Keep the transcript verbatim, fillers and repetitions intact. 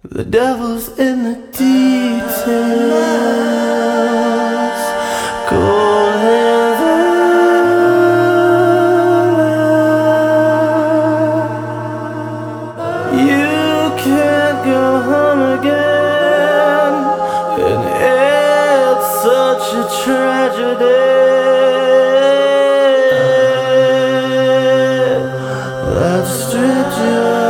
The devil's in the details. Cold heaven. You can't go home again, and it's such a tragedy that stripped you.